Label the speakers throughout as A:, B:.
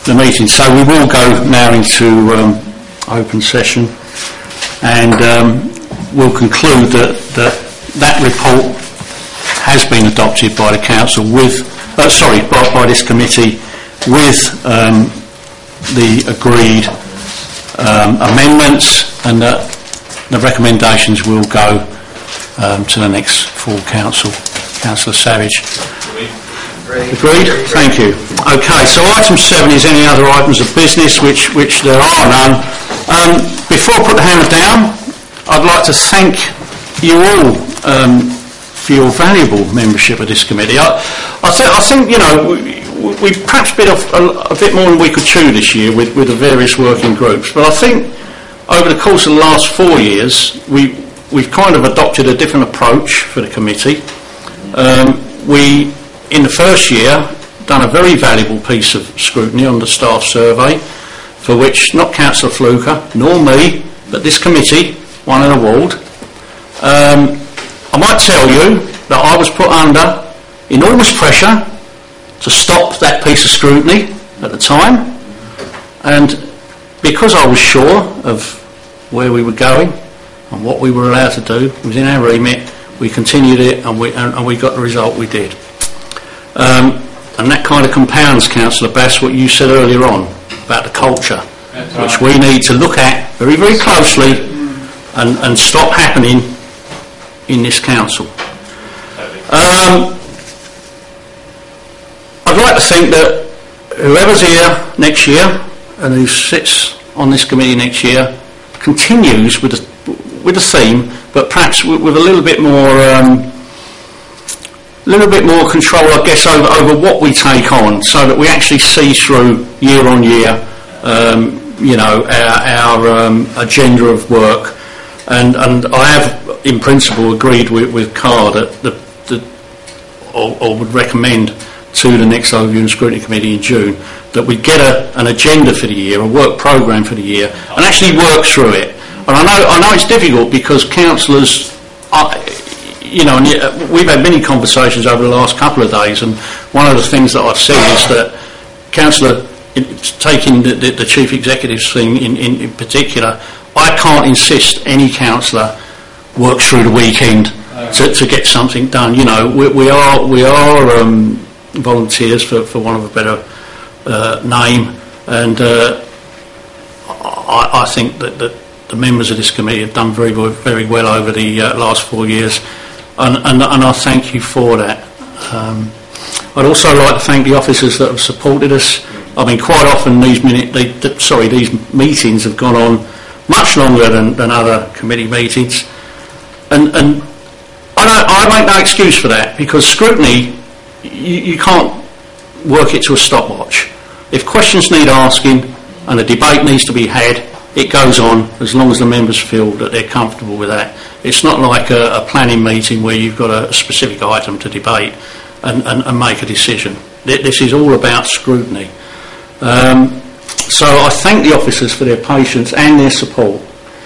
A: the meeting. So we will go now into open session, and we'll conclude that report has been adopted by the council with, by this committee with the agreed amendments, and that the recommendations will go to the next full council. Councillor Savage. Agreed? Thank you. Okay, so item 7 is any other items of business, which there are none. Before I put the hammer down, I'd like to thank you all for your valuable membership of this committee. I think you know, we perhaps bit off a bit more than we could chew this year with the various working groups, but I think over the course of the last 4 years we've kind of adopted a different approach for the committee. We, in the first year, done a very valuable piece of scrutiny on the staff survey, for which not Councillor Fluker nor me, but this committee won an award. I might tell you that I was put under enormous pressure to stop that piece of scrutiny at the time, and because I was sure of where we were going and what we were allowed to do within our remit, we continued it, and we got the result we did. And that kind of compounds, Councillor Bass, what you said earlier on about the culture, which we need to look at very, very closely and stop happening in this council. I'd like to think that whoever's here next year and who sits on this committee next year continues with the theme, but perhaps with a little bit more control, I guess, over what we take on, so that we actually see through year on year, our agenda of work. And I have, in principle, agreed with Carr that or would recommend to the next Overview and Scrutiny Committee in June that we get an agenda for the year, a work programme for the year, and actually work through it. And I know it's difficult because councillors, and we've had many conversations over the last couple of days, and one of the things that I've said is that Councillor, taking the Chief Executive's thing in particular, I can't insist any councillor works through the weekend to get something done. You know, we are volunteers, for want of a better name, and I think that the members of this committee have done very, very well over the last 4 years, and I thank you for that. I'd also like to thank the officers that have supported us. I mean, quite often these meetings have gone on much longer than other committee meetings, and I make no excuse for that, because scrutiny, you can't work it to a stopwatch. If questions need asking and a debate needs to be had, it goes on as long as the members feel that they're comfortable with that. It's not like a planning meeting where you've got a specific item to debate and make a decision. This is all about scrutiny. So I thank the officers for their patience and their support.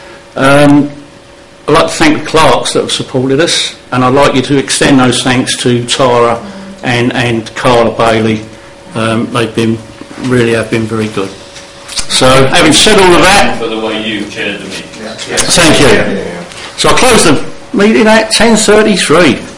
A: I'd like to thank the clerks that have supported us, and I'd like you to extend those thanks to Tara and Carla Bailey. They've been very good. So, having said all of that,
B: for the way you chaired the meeting.
A: Thank you. So I close the meeting at 10:33.